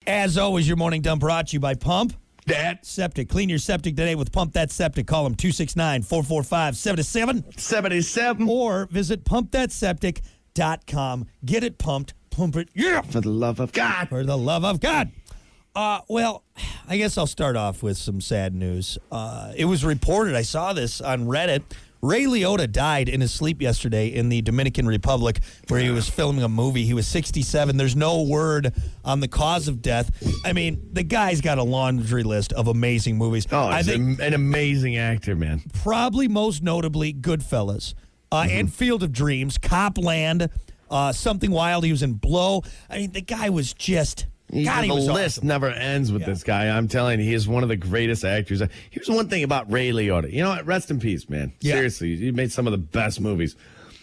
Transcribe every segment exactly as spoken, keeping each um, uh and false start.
As always, your morning dump brought to you by Pump That Septic. Clean your septic today with Pump That Septic. Call them two six nine, four four five, seven seven seventy-seven. or visit pump that septic dot com. Get it pumped. Pump it. Yeah. For the love of God. For the love of God. Uh, well, I guess I'll start off with some sad news. Uh, it was reported, I saw this on Reddit. Ray Liotta died in his sleep yesterday in the Dominican Republic where he was filming a movie. He was sixty-seven. There's no word on the cause of death. I mean, the guy's got a laundry list of amazing movies. Oh, I he's think an amazing actor, man. probably most notably Goodfellas, uh, Mm-hmm. and Field of Dreams, Copland, uh, Something Wild. He was in Blow. I mean, the guy was just... He, God, he the was list awesome. never ends with Yeah. this guy. I'm telling you, he is one of the greatest actors. Here's one thing about Ray Liotta. You know what? Rest in peace, man. Yeah. Seriously, he made some of the best movies.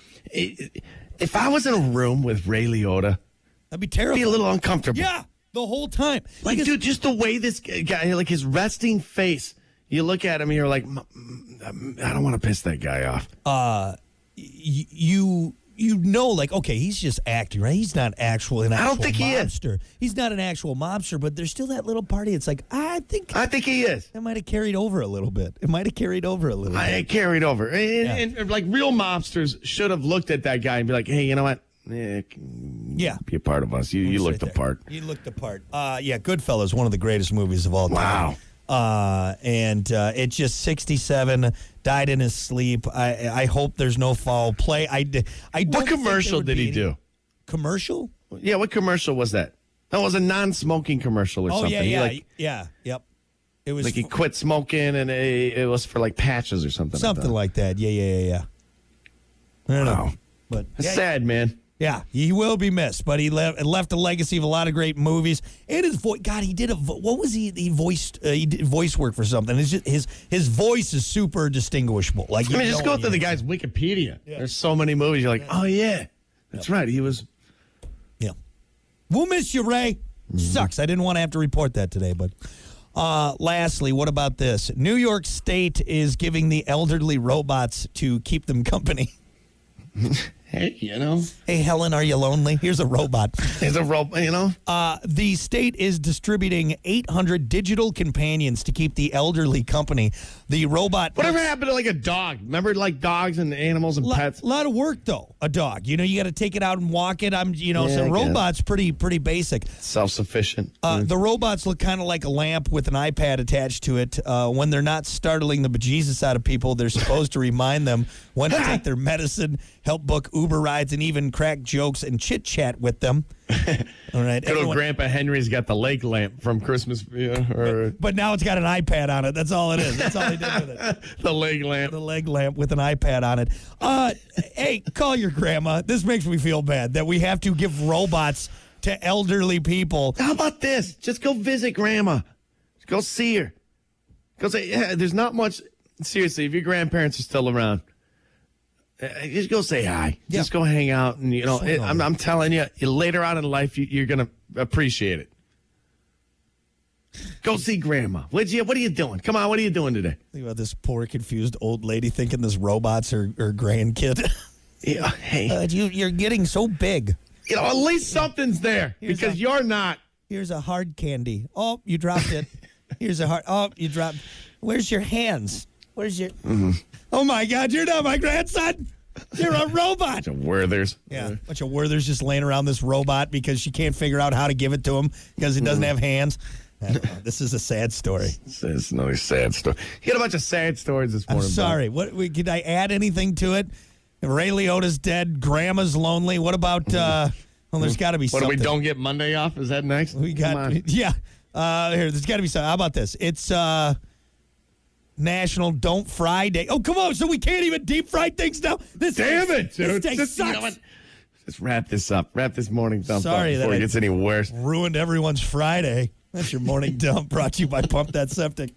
If I was in a room with Ray Liotta, That'd be I'd terrible. be a little uncomfortable. Yeah, the whole time. Like, Because- dude, just the way this guy, like his resting face, you look at him and you're like, "M- m- I don't want to piss that guy off. y- you you know, like, okay, he's just acting, right? He's not actual an I actual don't think he is. mobster. He's not an actual mobster, but there's still that little party. It's like, I think I think he is. that might have carried over a little bit. It might have carried over a little I bit. it carried over. And, and, like real mobsters should have looked at that guy and be like, hey, you know what? Eh, Yeah. be a part of us. You, you Sit looked the there. part. You looked the part. Uh, yeah, Goodfellas, one of the greatest movies of all time. Wow. Uh, and uh, it just sixty-seven, died in his sleep. I I hope there's no foul play. I, d- I don't What think there commercial would did be he any- do? Commercial? Yeah, what commercial was that? That was a non-smoking commercial or Oh, something. yeah, He, yeah, like, yeah, yep. It was like he quit smoking and it, it was for like patches or something. something like like that. Yeah, yeah, yeah, yeah. I don't that. know. Wow. But That's yeah, sad, man. yeah, he will be missed, but he left left a legacy of a lot of great movies. And his voice, God, he did a vo- what was he? He voiced uh, he did voice work for something. It's just, his his voice is super distinguishable. Like, I you mean, just know go when through the you- guy's Wikipedia. There's so many movies. You're like, oh, yeah. That's right. He was... Yeah, we'll miss you, Ray. Mm-hmm. Sucks. I didn't want to have to report that today, but. Uh, lastly, what about this? New York State is giving the elderly robots to keep them company. Hey, you know, Hey, Helen, are you lonely? Here's a robot. he's a robot, you know? Uh, the state is distributing eight hundred digital companions to keep the elderly company. The robot. Whatever happened to like a dog? Remember like dogs and animals and A pets? lot of work though. A dog, you know, you got to take it out and walk it. I'm, you know, Yeah, so I guess. robots pretty pretty basic. Self-sufficient. Uh, the robots look kind of like a lamp with an iPad attached to it. Uh, when they're not startling the bejesus out of people, they're supposed to remind them when to take their medicine, help book Uber rides, and even crack jokes and chit chat with them. All right, Good old everyone- Grandpa Henry's got the lake lamp from Christmas, you know, or but now it's got an iPad on it. That's all it is. That's all they did with it. the lake lamp. The leg lamp with an iPad on it. Uh, hey, call your grandma. This makes me feel bad that we have to give robots to elderly people. How about this? Just go visit Grandma. Go see her. Go say, yeah, there's not much. Seriously, if your grandparents are still around, uh, just go say hi. Yeah. Just go hang out. And, you know, Swing it, I'm, over. I'm telling you, later on in life, you, you're going to appreciate it. Go see Grandma. What you, what are you doing? Come on, what are you doing today? Think about this poor, confused old lady thinking this robot's her, her grandkid. Yeah, hey, Uh, you, you're getting so big. you know, at least something's there Here's because a- you're not. Here's a hard candy. Oh, you dropped it. Here's a hard. Oh, you dropped. Where's your hands? Where's your? Mm-hmm. Oh my God! You're not my grandson. You're a robot. To Werther's. Yeah, a bunch of Werther's just laying around this robot because she can't figure out how to give it to him because he doesn't have hands. I don't know. This is a sad story. It's another sad story. He had a bunch of sad stories this I'm morning. sorry. What we- could I add anything to it? Ray Liotta's dead. Grandma's lonely. What about? Uh, well, there's got to be What do something. we don't get Monday off? Is that next? We Come got on. yeah. Uh, here, there's got to be something. How about this? It's uh, National Don't Fry Day. Oh, come on! So we can't even deep fry things now. This Damn day, it, dude. This day Just, you sucks. know what? Just wrap this up. Wrap this morning dump Sorry up that before I- it gets any worse. Ruined everyone's Friday. That's your morning dump brought to you by Pump That Septic.